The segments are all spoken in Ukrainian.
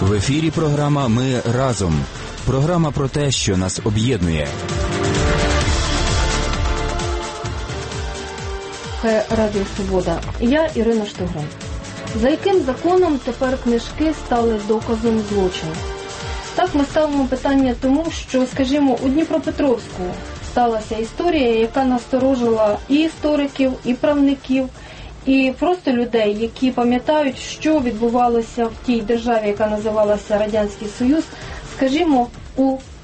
В ефірі програма «Ми разом». Програма про те, що нас об'єднує. Радіо Свобода. Я Ірина Штогран. За яким законом тепер книжки стали доказом злочину? Так ми ставимо питання тому, що, скажімо, у Дніпропетровську сталася історія, яка насторожила і істориків, і правників, і просто людей, які пам'ятають, що відбувалося в тій державі, яка називалася Радянський Союз, скажімо, у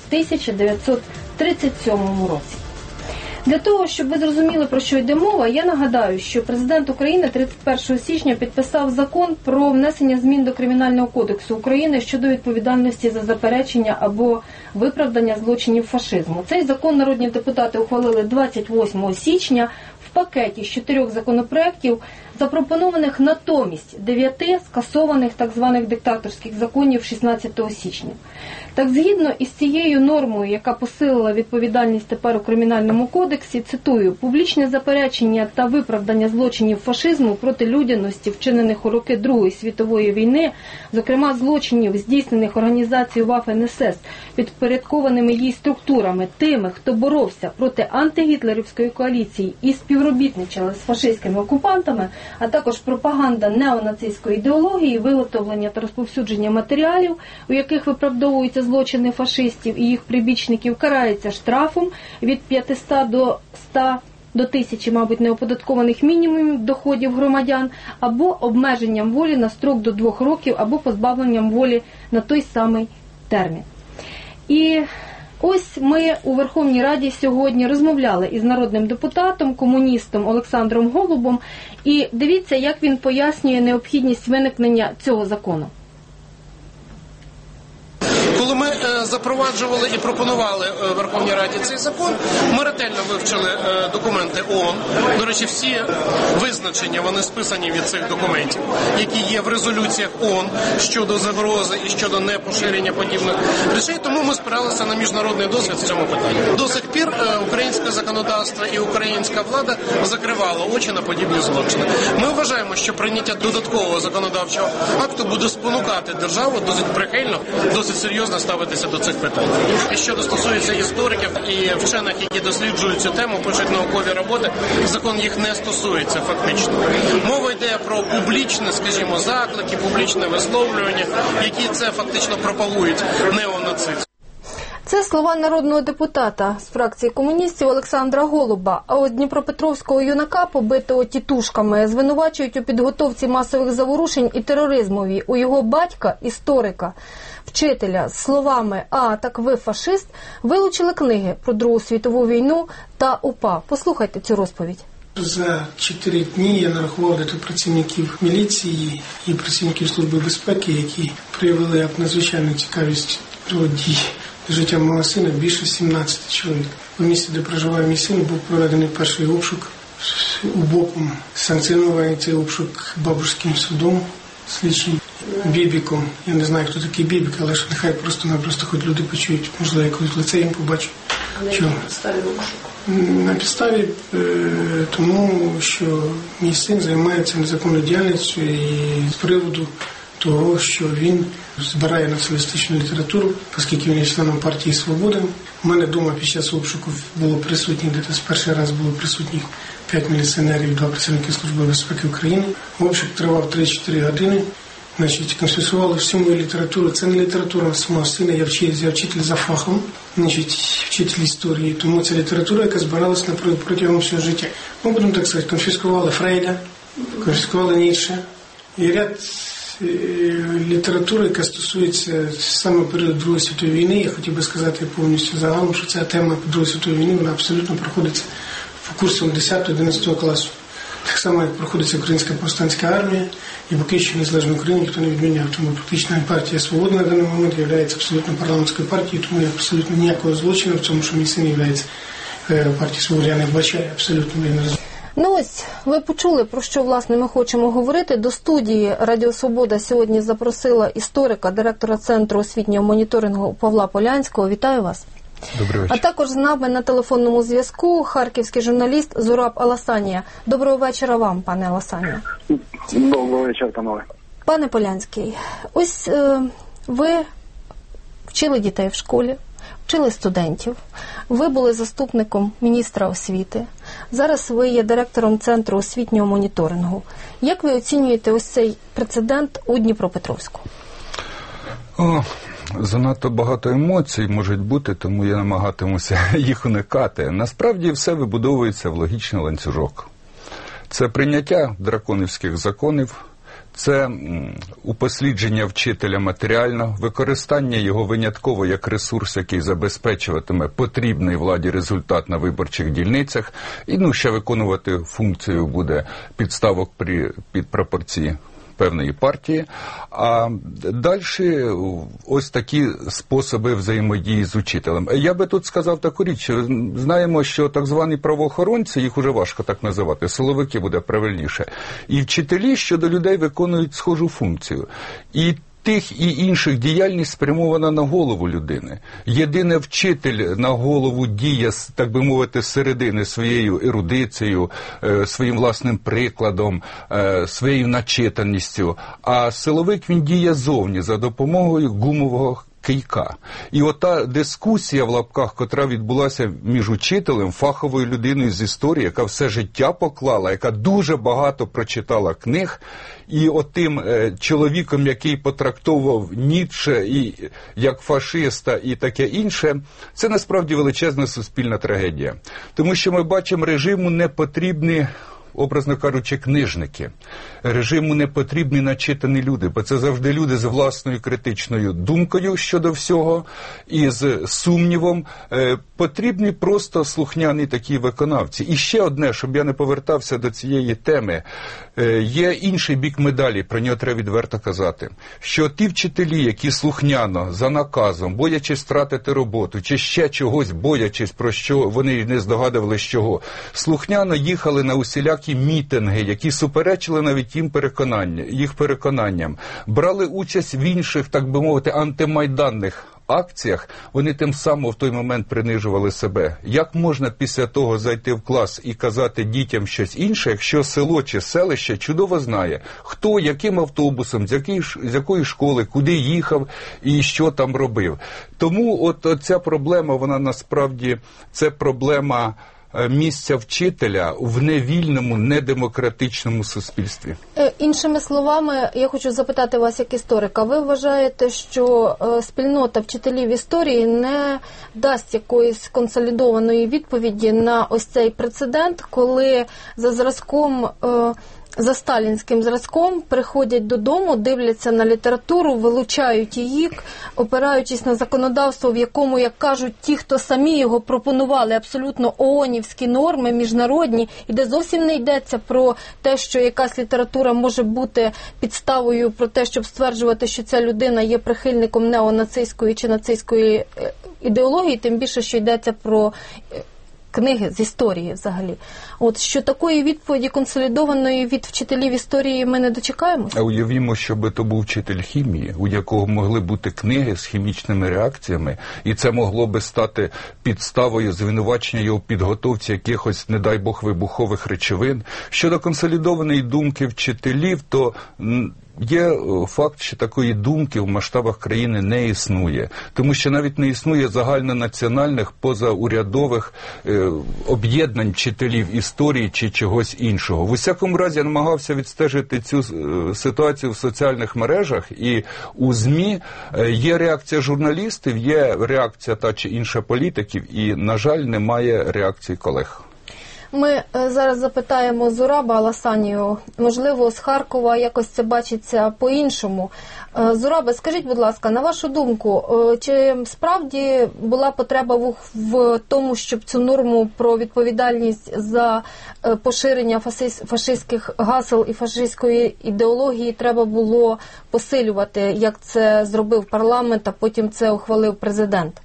1937 році. Для того, щоб ви зрозуміли, про що йде мова, я нагадаю, що президент України 31 січня підписав закон про внесення змін до Кримінального кодексу України щодо відповідальності за заперечення або виправдання злочинів фашизму. Цей закон народні депутати ухвалили 28 січня в пакеті з 4 законопроєктів, запропонованих натомість 9 скасованих так званих диктаторських законів 16 січня. Так, згідно із цією нормою, яка посилила відповідальність тепер у Кримінальному кодексі, цитую, «публічне заперечення та виправдання злочинів фашизму проти людяності, вчинених у роки Другої світової війни, зокрема злочинів, здійснених організацією Waffen-СС, підпорядкованими їй структурами, тими, хто боровся проти антигітлерівської коаліції і співробітничали з фашистськими окупантами, а також пропаганда неонацистської ідеології, виготовлення та розповсюдження матеріалів, у яких виправдовуються злочини фашистів і їх прибічників, карається штрафом від 500 до 100 до 1000, мабуть, неоподаткованих мінімумів доходів громадян, або обмеженням волі на строк до 2 років, або позбавленням волі на той самий термін. І ось ми у Верховній Раді сьогодні розмовляли із народним депутатом, комуністом Олександром Голубом, і дивіться, як він пояснює необхідність виникнення цього закону. Коли ми запроваджували і пропонували Верховній Раді цей закон, ми ретельно вивчили документи ООН. До речі, всі визначення, вони списані від цих документів, які є в резолюціях ООН щодо загрози і щодо непоширення подібних речей, тому ми спиралися на міжнародний досвід в цьому питанні. До сих пір українське законодавство і українська влада закривало очі на подібні злочини. Ми вважаємо, що прийняття додаткового законодавчого акту буде спонукати державу досить прихильно, досить серйозно ставитися до цих питань. І що стосується істориків і вчених, які досліджують цю тему, пишуть наукові роботи, закон їх не стосується фактично. Мова йде про публічне, скажімо, заклики, публічне висловлювання, які це фактично пропагують неонацизм. Це слова народного депутата з фракції комуністів Олександра Голуба. А от дніпропетровського юнака, побитого тітушками, звинувачують у підготовці масових заворушень і тероризмові. У його батька, історика, вчителя, з словами «А, так ви фашист», вилучили книги про Другу світову війну та УПА. Послухайте цю розповідь. За 4 дні я нарахував до працівників міліції і працівників Служби безпеки, які проявили надзвичайну цікавість до дій життя мого сина, більше 17 чоловік. У місті, де проживає мій син, був проведений перший обшук. УБОПом санкціонований цей обшук Бабушським судом, слідчим Бібіком. Я не знаю, хто такий Бібік, але ж нехай просто-напросто хоч люди почують, можливо, якось лице їм побачу. Чого? На підставі обшуку? На підставі тому, що мій син займається незаконною діяльністю і з приводу того, що він збирає націоналістичну літературу, оскільки він є членом партії «Свобода». У мене вдома під час обшуку було присутніх, десь перший раз було присутніх 5 міліціонерів, 2 працівники Служби безпеки України. Обшук тривав 3-4 години. Значить, конфісували всю мою літературу. Це не література мого сина, я вчитель за фахом, значить, вчитель історії. Тому це література, яка збиралася протягом всього життя. Ми будемо так сказати, конфіскували Фрейда, конфіскували Ніцше і ряд літератури, яка стосується саме періоду Другої світової війни. Я хотів би сказати повністю загалом, що ця тема Другої світової війни, вона абсолютно проходиться в курсі 10-11 класу. Так само, як проходиться Українська повстанська армія, і поки що незалежної України ніхто не відміняв. Тому практично партія «Свобода» на даний момент є абсолютно парламентською партією, тому я абсолютно ніякого злочину в цьому, що мій син є партією «Свобода», я не вбачаю, абсолютно не розумію. Ну ось, ви почули, про що, власне, ми хочемо говорити. До студії Радіо Свобода сьогодні запросила історика, директора Центру освітнього моніторингу Павла Полянського. Вітаю вас. Добрий вечір. А також з нами на телефонному зв'язку харківський журналіст Зураб Аласанія. Доброго вечора вам, пане Аласанія. Доброго вечора, панове. Пане Полянський, ось Ви вчили дітей в школі, вчили студентів, ви були заступником міністра освіти, зараз ви є директором Центру освітнього моніторингу. Як ви оцінюєте ось цей прецедент у Дніпропетровську? Занадто багато емоцій можуть бути, тому я намагатимуся їх уникати. Насправді все вибудовується в логічний ланцюжок. Це прийняття драконівських законів, це упослідження вчителя матеріально, використання його винятково як ресурс, який забезпечуватиме потрібний владі результат на виборчих дільницях, і ще виконувати функцію буде підставок під пропорції певної партії, а далі ось такі способи взаємодії з учителем. Я би тут сказав таку річ, знаємо, що так звані правоохоронці, їх уже важко так називати, силовики буде правильніше, і вчителі щодо людей виконують схожу функцію. І тих і інших діяльність спрямована на голову людини. Єдине вчитель на голову діє, так би мовити, з середини своєю ерудицією, своїм власним прикладом, своєю начитаністю, а силовик він діє зовні за допомогою гумового кийка. І ота дискусія в лапках, котра відбулася між учителем, фаховою людиною з історії, яка все життя поклала, яка дуже багато прочитала книг, і отим чоловіком, який потрактовував Ніцше і як фашиста і таке інше, це насправді величезна суспільна трагедія. Тому що ми бачимо, режиму не потрібні, образно кажучи, книжники. Режиму не потрібні начитані люди, бо це завжди люди з власною критичною думкою щодо всього і з сумнівом. Потрібні просто слухняні такі виконавці. І ще одне, щоб я не повертався до цієї теми, є інший бік медалі, про нього треба відверто казати, що ті вчителі, які слухняно, за наказом, боячись втратити роботу, чи ще чогось боячись, про що вони не здогадувалися, чого, слухняно їхали на усілякі мітинги, які суперечили навіть їх переконанням, брали участь в інших, так би мовити, антимайданних акціях, вони тим самим в той момент принижували себе. Як можна після того зайти в клас і казати дітям щось інше, якщо село чи селище чудово знає, хто, яким автобусом, з якої школи, куди їхав і що там робив. Тому от ця проблема, вона насправді, це проблема місця вчителя в невільному, недемократичному суспільстві. Іншими словами, я хочу запитати вас як історика. Ви вважаєте, що спільнота вчителів історії не дасть якоїсь консолідованої відповіді на ось цей прецедент, коли за зразком, за сталінським зразком приходять додому, дивляться на літературу, вилучають її, опираючись на законодавство, в якому, як кажуть ті, хто самі його пропонували, абсолютно ООНівські норми, міжнародні, і де зовсім не йдеться про те, що якась література може бути підставою про те, щоб стверджувати, що ця людина є прихильником неонацистської чи нацистської ідеології, тим більше, що йдеться про книги з історії взагалі. От що такої відповіді консолідованої від вчителів історії ми не дочекаємося? А уявімо, щоб то був вчитель хімії, у якого могли бути книги з хімічними реакціями, і це могло би стати підставою звинувачення його підготовці якихось, не дай Бог, вибухових речовин. Щодо консолідованої думки вчителів, то є факт, що такої думки в масштабах країни не існує. Тому що навіть не існує загальнонаціональних, позаурядових об'єднань вчителів історії чи чогось іншого. В усякому разі, я намагався відстежити цю ситуацію в соціальних мережах, і у ЗМІ є реакція журналістів, є реакція та чи інша політиків, і, на жаль, немає реакції колег. Ми зараз запитаємо Зураба Аласанію, можливо, з Харкова якось це бачиться по-іншому. Зурабе, скажіть, будь ласка, на вашу думку, чи справді була потреба в тому, щоб цю норму про відповідальність за поширення фашистських гасел і фашистської ідеології треба було посилювати, як це зробив парламент, а потім це ухвалив президент?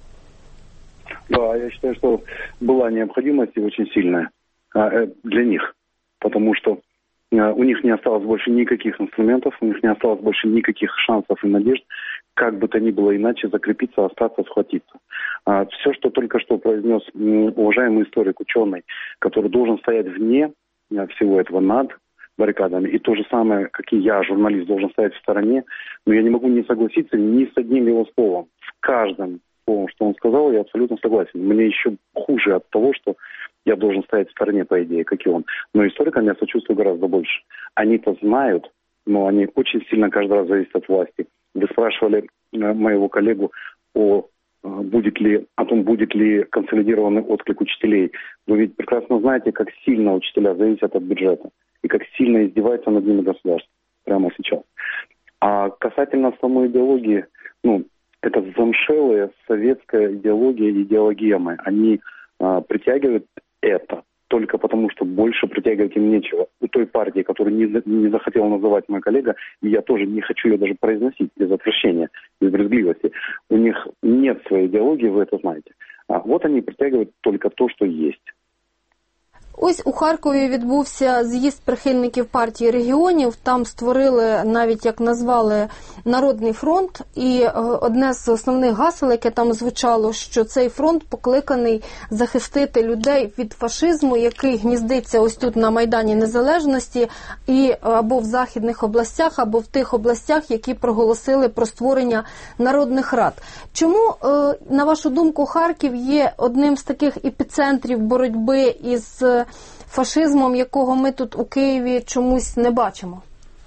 Да, я считаю, что была необходимость и очень сильная для них, потому что у них не осталось больше никаких инструментов, у них не осталось больше никаких шансов и надежд, как бы то ни было иначе закрепиться, остаться, схватиться. Все, что только что произнес уважаемый историк, ученый, который должен стоять вне всего этого, над баррикадами, и то же самое, как и я, журналист, должен стоять в стороне, но я не могу не согласиться ни с одним его словом. С каждым словом, что он сказал, я абсолютно согласен. Мне еще хуже от того, что я должен стоять в стороне, по идее, как и он. Но историкам я сочувствую гораздо больше. Они-то знают, но они очень сильно каждый раз зависят от власти. Вы спрашивали моего коллегу о том, будет ли консолидированный отклик учителей. Вы ведь прекрасно знаете, как сильно учителя зависят от бюджета и как сильно издевается над ними государство прямо сейчас. А касательно самой идеологии, это замшелая советская идеологемы. Они притягивают это только потому, что больше притягивать им нечего. У той партии, которую не захотел называть мой коллега, и я тоже не хочу ее даже произносить без отвращения, без брезгливости, у них нет своей идеологии, вы это знаете. Вот они притягивают только то, что есть. Ось у Харкові відбувся з'їзд прихильників партії регіонів, там створили, навіть як назвали, Народний фронт, і одне з основних гасел, яке там звучало, що цей фронт покликаний захистити людей від фашизму, який гніздиться ось тут на Майдані Незалежності, і або в західних областях, або в тих областях, які проголосили про створення народних рад. Чому, на вашу думку, Харків є одним з таких епіцентрів боротьби із фашизмом, якого ми тут у Києві чомусь не бачимо?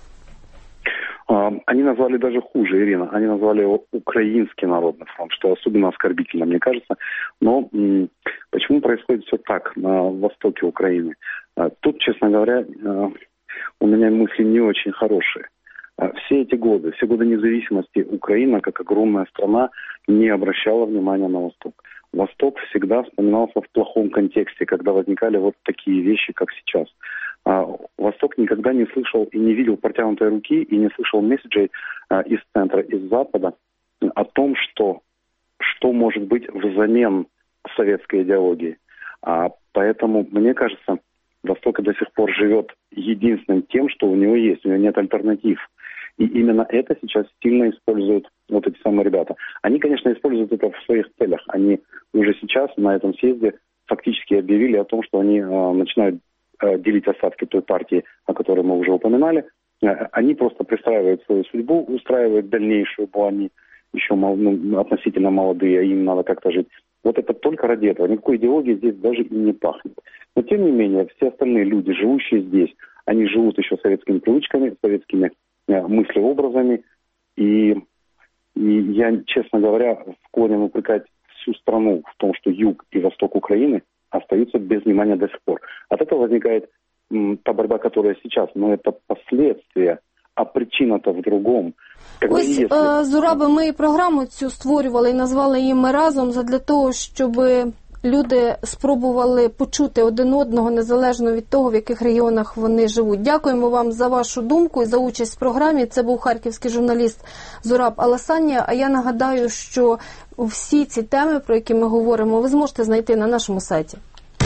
Они назвали даже хуже, Ирина. Они назвали его Украинский народный фронт, что особенно оскорбительно, мне кажется. Но почему происходит все так на востоке Украины? Тут, честно говоря, у меня мысли не очень хорошие. Все эти годы, все годы независимости, Украина, как огромная страна, не обращала внимания на Восток. Восток всегда вспоминался в плохом контексте, когда возникали вот такие вещи, как сейчас. Восток никогда не слышал и не видел протянутой руки, и не слышал месседжей из центра, из Запада о том, что может быть взамен советской идеологии. Поэтому, мне кажется, Восток до сих пор живет единственным тем, что у него есть, у него нет альтернатив. И именно это сейчас сильно используют вот эти самые ребята. Они, конечно, используют это в своих целях. Они уже сейчас на этом съезде фактически объявили о том, что они начинают делить остатки той партии, о которой мы уже упоминали. Они просто пристраивают свою судьбу, устраивают дальнейшую, бо они еще относительно молодые, а им надо как-то жить. Вот это только ради этого. Никакой идеологии здесь даже и не пахнет. Но тем не менее, все остальные люди, живущие здесь, они живут еще советскими привычками, советскими мыслеобразами. И я, честно говоря, склонен упрекать всю страну в том, что юг и восток Украины остаются без внимания до сих пор. От этого возникает та борьба, которая сейчас, но это последствия, а причина-то в другом. Ось, Зураби, ми і програму цю створювали і назвали її «Ми разом» задля того, щоб люди спробували почути один одного незалежно від того, в яких регіонах вони живуть. Дякуємо вам за вашу думку і за участь в програмі. Це був харківський журналіст Зураб Аласанія. А я нагадаю, що всі ці теми, про які ми говоримо, ви зможете знайти на нашому сайті.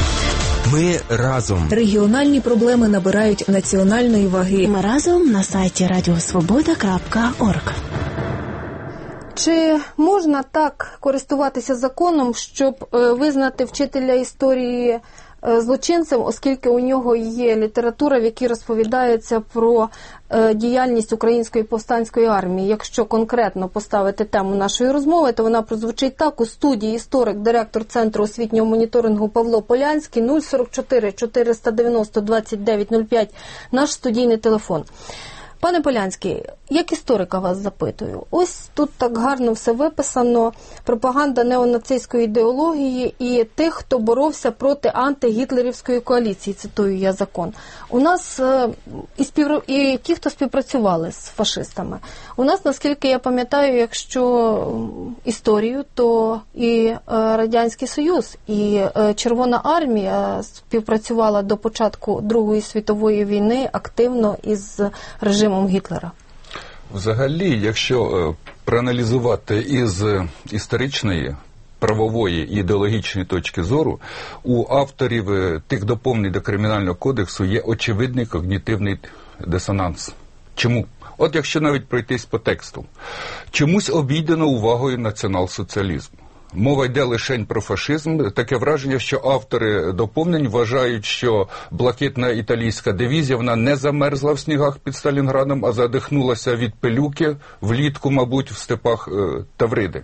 Ми разом. Регіональні проблеми набирають національної ваги. Ми разом на сайті radiosvoboda.org. Чи можна так користуватися законом, щоб визнати вчителя історії злочинцем, оскільки у нього є література, в якій розповідається про діяльність Української повстанської армії? Якщо конкретно поставити тему нашої розмови, то вона прозвучить так. У студії історик, директор Центру освітнього моніторингу Павло Полянський, 044 490 2905, наш студійний телефон. Пане Полянський, як історика вас запитую, ось тут так гарно все виписано, пропаганда неонацистської ідеології і тих, хто боровся проти антигітлерівської коаліції, цитую я закон. У нас і ті, хто співпрацювали з фашистами. У нас, наскільки я пам'ятаю, якщо історію, то і Радянський Союз, і Червона армія співпрацювала до початку Другої світової війни активно із режимом Гітлера. Взагалі, якщо проаналізувати із історичної, правової і ідеологічної точки зору, у авторів тих доповнень до Кримінального кодексу є очевидний когнітивний дисонанс. Чому? От якщо навіть пройтись по тексту. Чомусь обійдено увагою націонал-соціалізм. Мова йде лише про фашизм. Таке враження, що автори доповнень вважають, що блакитна італійська дивізія, вона не замерзла в снігах під Сталінградом, а задихнулася від пилюки влітку, мабуть, в степах Тавриди.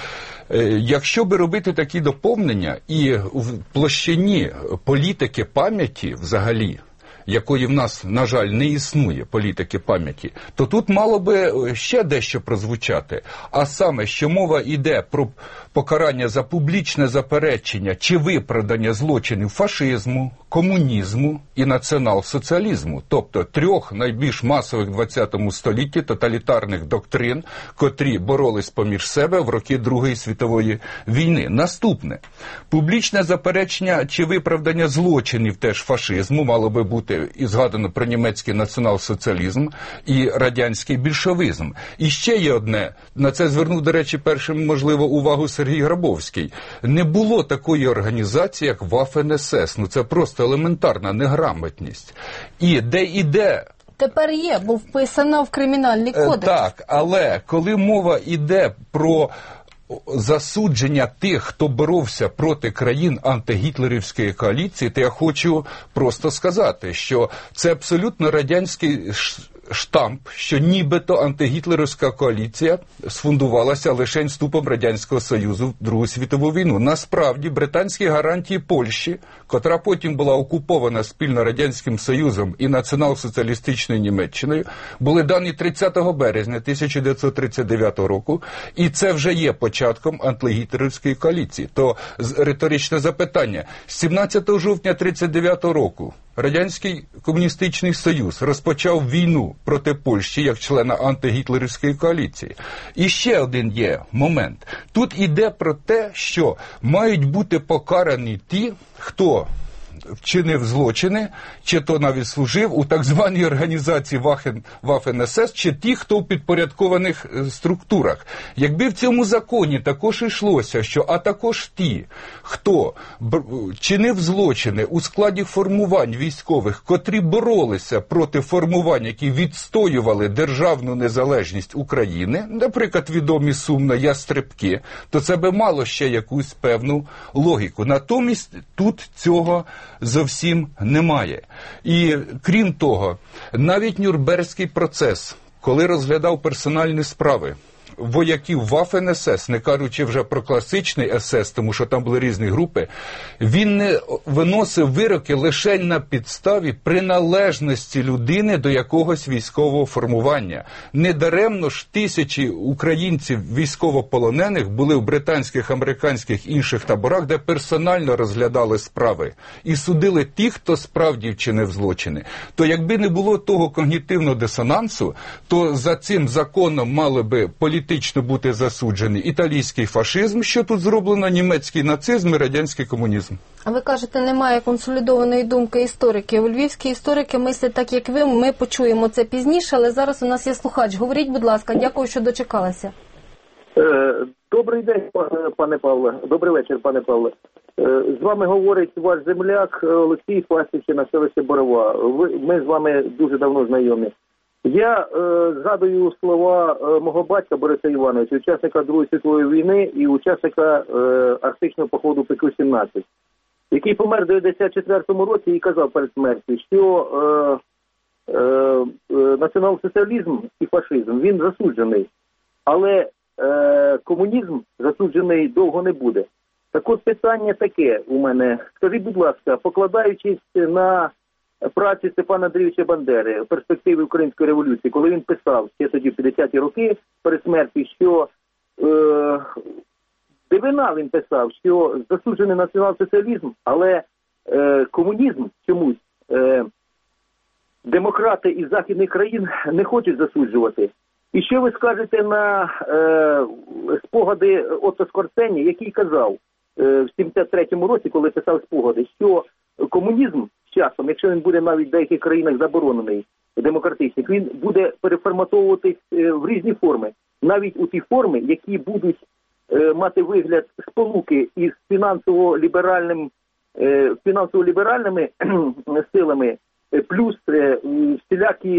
Якщо би робити такі доповнення і в площині політики пам'яті взагалі, якої в нас, на жаль, не існує, політики пам'яті, то тут мало би ще дещо прозвучати. А саме, що мова йде про покарання за публічне заперечення чи виправдання злочинів фашизму, комунізму і націонал-соціалізму, тобто трьох найбільш масових в ХХ столітті тоталітарних доктрин, котрі боролись поміж себе в роки Другої світової війни. Наступне. Публічне заперечення чи виправдання злочинів теж фашизму мало би бути і згадано про німецький націонал-соціалізм і радянський більшовизм. І ще є одне, на це звернув, до речі, першим, можливо, увагу Сергій Грабовський. Не було такої організації, як Waffen-СС. Ну це просто елементарна неграмотність. І де іде... Тепер є, бо вписано в Кримінальний кодекс. Так, але коли мова йде про засудження тих, хто боровся проти країн антигітлерівської коаліції, то я хочу просто сказати, що це абсолютно радянський штамп, що нібито антигітлерівська коаліція сфундувалася лише вступом Радянського Союзу в Другу світову війну. Насправді, британські гарантії Польщі, котра потім була окупована спільно Радянським Союзом і націонал-соціалістичною Німеччиною, були дані 30 березня 1939 року, і це вже є початком антигітлерівської коаліції. То риторичне запитання. З 17 жовтня 1939 року Радянський комуністичний союз розпочав війну проти Польщі як члена антигітлерівської коаліції. І ще один є момент. Тут йде про те, що мають бути покарані ті, хто вчинив злочини, чи то навіть служив у так званій організації Waffen-СС, чи ті, хто в підпорядкованих структурах. Якби в цьому законі також йшлося, що а також ті, хто чинив злочини у складі формувань військових, котрі боролися проти формувань, які відстоювали державну незалежність України, наприклад, відомі сумно ястребки, то це би мало ще якусь певну логіку. Натомість тут цього зовсім немає. І крім того, навіть Нюрнберзький процес, коли розглядав персональні справи вояків Waffen-СС, не кажучи вже про класичний СС, тому що там були різні групи, він не виносив вироки лише на підставі приналежності людини до якогось військового формування. Недаремно ж тисячі українців військовополонених були в британських, американських, інших таборах, де персонально розглядали справи і судили тих, хто справді вчинив злочини. То якби не було того когнітивного дисонансу, то за цим законом мали би політично бути засуджений італійський фашизм, що тут зроблено, німецький нацизм і радянський комунізм. А ви кажете, немає консолідованої думки істориків. Львівські історики мислять так, як ви. Ми почуємо це пізніше, але зараз у нас є слухач. Говоріть, будь ласка. Дякую, що дочекалися. Добрий день, пане Павле. Добрий вечір, пане Павле. З вами говорить ваш земляк Олексій Пасічина, селище Борова. Ми з вами дуже давно знайомі. Я згадую слова мого батька Бориса Івановича, учасника Другої світової війни і учасника арктичного походу ПК-17, який помер в 1994 році і казав перед смертю, що націонал-соціалізм і фашизм, він засуджений, але комунізм засуджений довго не буде. Так от питання таке у мене. Скажіть, будь ласка, покладаючись на праці Степана Андрійовича Бандери «Перспективи української революції», коли він писав ще тоді в 50-ті роки перед смертю, що дивина він писав, що засуджений націонал-соціалізм, але комунізм чомусь демократи із західних країн не хочуть засуджувати. І що ви скажете на спогади Отто Скорцені, який казав в 73-му році, коли писав спогади, що комунізм з часом, якщо він буде навіть в деяких країнах заборонений, демократичних, він буде переформатовуватись в різні форми. Навіть у ті форми, які будуть мати вигляд сполуки із фінансово-ліберальними силами, плюс всілякі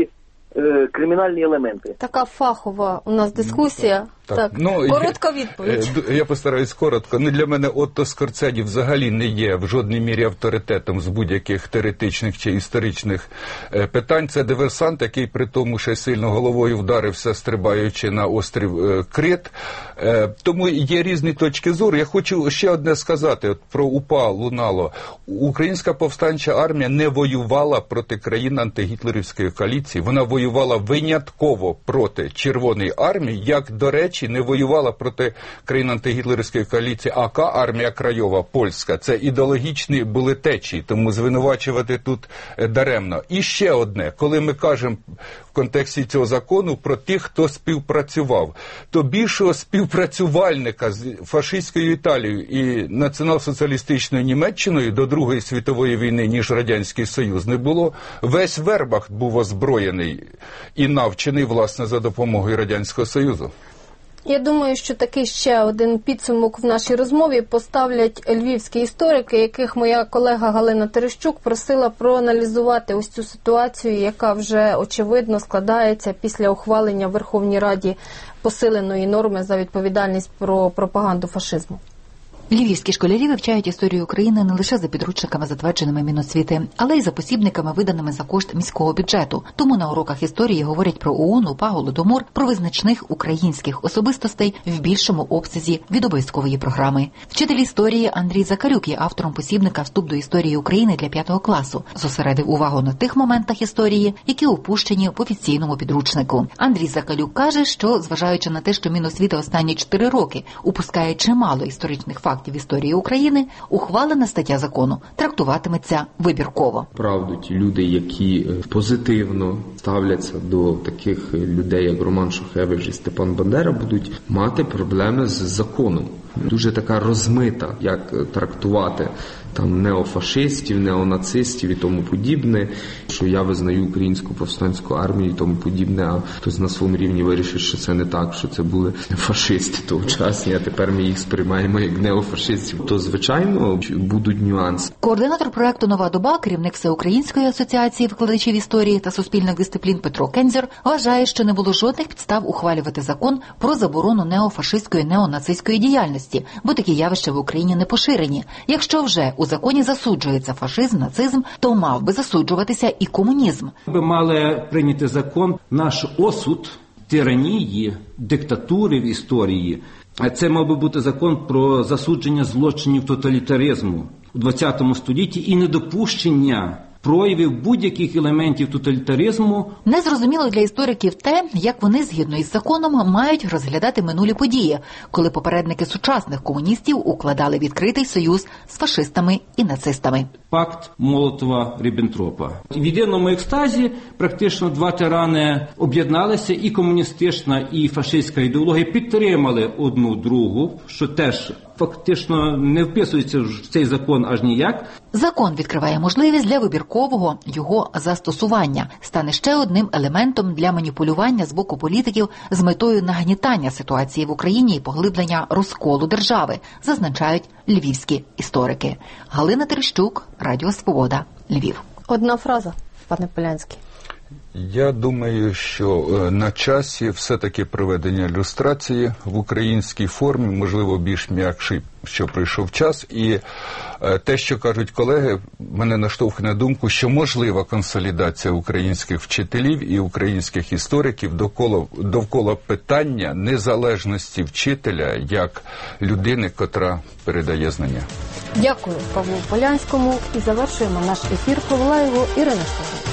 кримінальні елементи. Така фахова у нас дискусія. Так. Коротка відповідь. Я постараюсь коротко. Для мене Отто Скорцені взагалі не є в жодній мірі авторитетом з будь-яких теоретичних чи історичних питань. Це диверсант, який при тому ще сильно головою вдарився, стрибаючи на острів Крит. Тому є різні точки зору. Я хочу ще одне сказати. Про УПА лунало. Українська повстанча армія не воювала проти країн антигітлерівської коаліції. Вона воювала винятково проти Червоної армії, як, до речі, не воювала проти країн антигітлерівської коаліції АК, армія Крайова, польська. Це ідеологічні були течії, тому звинувачувати тут даремно. І ще одне, коли ми кажемо в контексті цього закону про тих, хто співпрацював, то більшого співпрацювальника з фашистською Італією і націонал-соціалістичною Німеччиною до Другої світової війни, ніж Радянський Союз, не було. Весь Вербах був озброєний і навчений, власне, за допомогою Радянського Союзу. Я думаю, що такий ще один підсумок в нашій розмові поставлять львівські історики, яких моя колега Галина Терещук просила проаналізувати ось цю ситуацію, яка вже очевидно складається після ухвалення в Верховній Раді посиленої норми за відповідальність про пропаганду фашизму. Львівські школярі вивчають історію України не лише за підручниками, затвердженими Міносвіти, але й за посібниками, виданими за кошт міського бюджету. Тому на уроках історії говорять про ОУН, УПА, Голодомор, про визначних українських особистостей в більшому обсязі від обов'язкової програми. Вчитель історії Андрій Закарюк є автором посібника «Вступ до історії України» для 5 класу. Зосередив увагу на тих моментах історії, які опущені в офіційному підручнику. Андрій Закарюк каже, що, зважаючи на те, що Міносвіта останні 4 роки упускає чимало історичних фактів в історії України, ухвалена стаття закону трактуватиметься вибірково. Правду, ті люди, які позитивно ставляться до таких людей, як Роман Шухевич і Степан Бандера, будуть мати проблеми з законом. Дуже така розмита, як трактувати там неофашистів, неонацистів і тому подібне, що я визнаю українську повстанську армію і тому подібне, а хтось на своєму рівні вирішив, що це не так, що це були фашисти тогочасні, а тепер ми їх сприймаємо як неофашистів. То, звичайно, будуть нюанси. Координатор проекту «Нова доба», керівник Всеукраїнської асоціації викладачів історії та суспільних дисциплін Петро Кензер вважає, що не було жодних підстав ухвалювати закон про заборону неофашистської, неонацистської діяльності, бо такі явища в Україні не поширені. Якщо вже у законі засуджується фашизм, нацизм, то мав би засуджуватися і комунізм. Ми мали прийняти закон, наш осуд тиранії, диктатури в історії. Це мав би бути закон про засудження злочинів тоталітаризму у ХХ столітті і недопущення проявів будь-яких елементів тоталітаризму. Незрозуміло для істориків те, як вони, згідно із законом, мають розглядати минулі події, коли попередники сучасних комуністів укладали відкритий союз з фашистами і нацистами. Пакт Молотова-Ріббентропа. В єдиному екстазі практично 2 тирани об'єдналися, і комуністична, і фашистська ідеологія підтримали одну другу, що теж фактично не вписується в цей закон аж ніяк. Закон відкриває можливість для вибіркового його застосування, стане ще одним елементом для маніпулювання з боку політиків з метою нагнітання ситуації в Україні і поглиблення розколу держави, зазначають львівські історики. Галина Терещук, Радіо Свобода, Львів. Одна фраза, пане Полянський. Я думаю, що на часі все-таки проведення люстрації в українській формі, можливо, більш м'якший, що прийшов час. І те, що кажуть колеги, мене наштовхує на думку, що можлива консолідація українських вчителів і українських істориків довкола питання незалежності вчителя як людини, котра передає знання. Дякую Павлу Полянському і завершуємо наш ефір. Провела його Ірина Штоган.